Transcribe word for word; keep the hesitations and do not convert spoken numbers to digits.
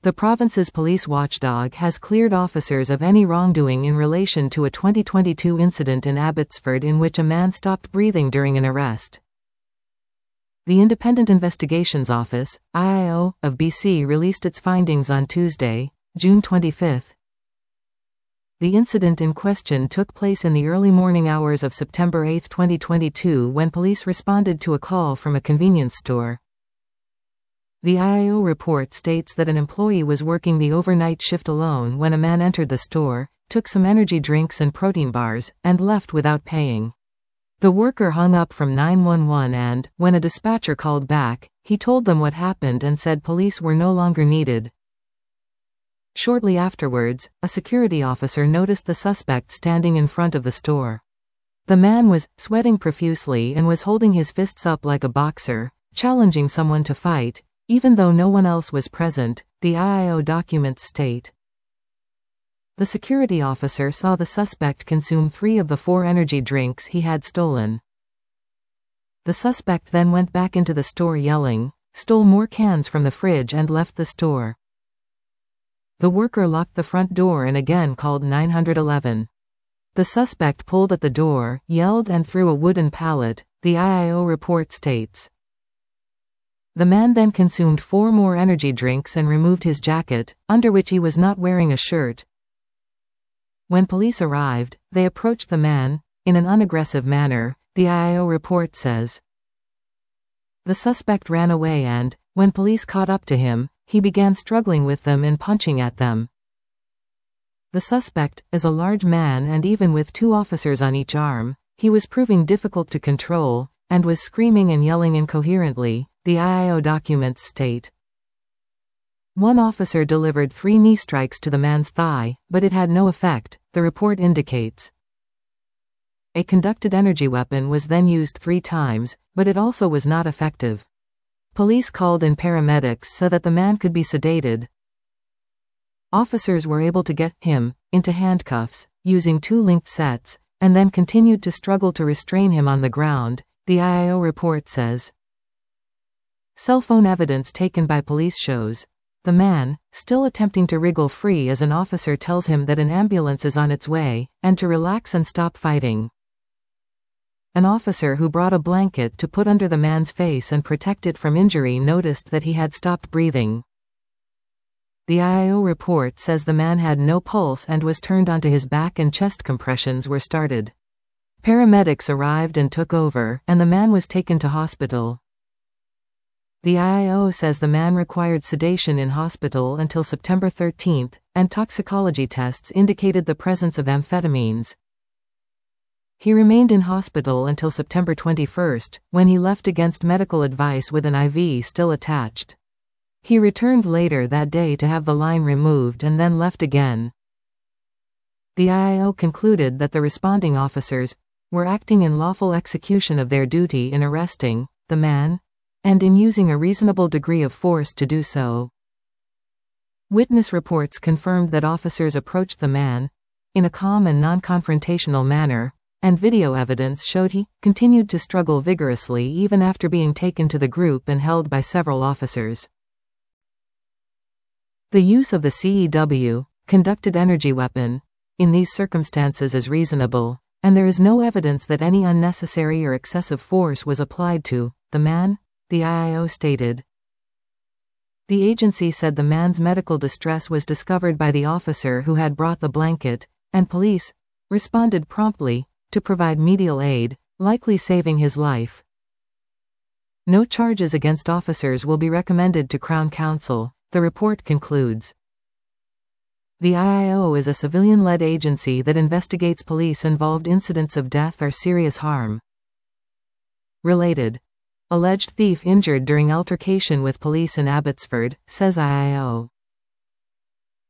The province's police watchdog has cleared officers of any wrongdoing in relation to a twenty twenty-two incident in Abbotsford in which a man stopped breathing during an arrest. The Independent Investigations Office, I I O, of B C released its findings on Tuesday, June twenty-fifth. The incident in question took place in the early morning hours of September eighth twenty twenty-two when police responded to a call from a convenience store. The I I O report states that an employee was working the overnight shift alone when a man entered the store, took some energy drinks and protein bars, and left without paying. The worker hung up from nine one one and, when a dispatcher called back, he told them what happened and said police were no longer needed. Shortly afterwards, a security officer noticed the suspect standing in front of the store. The man was sweating profusely and was holding his fists up like a boxer, challenging someone to fight, even though no one else was present, the I I O documents state. The security officer saw the suspect consume three of the four energy drinks he had stolen. The suspect then went back into the store yelling, stole more cans from the fridge and left the store. The worker locked the front door and again called nine one one. The suspect pulled at the door, yelled and threw a wooden pallet, the I I O report states. The man then consumed four more energy drinks and removed his jacket, under which he was not wearing a shirt. When police arrived, they approached the man, in an unaggressive manner, the I I O report says. The suspect ran away and, when police caught up to him, he began struggling with them and punching at them. The suspect is a large man and even with two officers on each arm, he was proving difficult to control, and was screaming and yelling incoherently, the I I O documents state. One officer delivered three knee strikes to the man's thigh, but it had no effect, the report indicates. A conducted energy weapon was then used three times, but it also was not effective. Police called in paramedics so that the man could be sedated. Officers were able to get him into handcuffs, using two linked sets, and then continued to struggle to restrain him on the ground, the I I O report says. Cell phone evidence taken by police shows the man, still attempting to wriggle free as an officer tells him that an ambulance is on its way, and to relax and stop fighting. An officer who brought a blanket to put under the man's face and protect it from injury noticed that he had stopped breathing. The I I O report says the man had no pulse and was turned onto his back and chest compressions were started. Paramedics arrived and took over, and the man was taken to hospital. The I I O says the man required sedation in hospital until September thirteenth, and toxicology tests indicated the presence of amphetamines. He remained in hospital until September twenty-first, when he left against medical advice with an I V still attached. He returned later that day to have the line removed and then left again. The I I O concluded that the responding officers were acting in lawful execution of their duty in arresting the man, and in using a reasonable degree of force to do so. Witness reports confirmed that officers approached the man in a calm and non-confrontational manner, and video evidence showed he continued to struggle vigorously even after being taken to the group and held by several officers. The use of the C E W, conducted energy weapon, in these circumstances is reasonable, and there is no evidence that any unnecessary or excessive force was applied to the man, the I I O stated. The agency said the man's medical distress was discovered by the officer who had brought the blanket, and police responded promptly to provide medical aid, likely saving his life. No charges against officers will be recommended to Crown Counsel, the report concludes. The I I O is a civilian-led agency that investigates police-involved incidents of death or serious harm. Related. Alleged thief injured during altercation with police in Abbotsford, says I I O.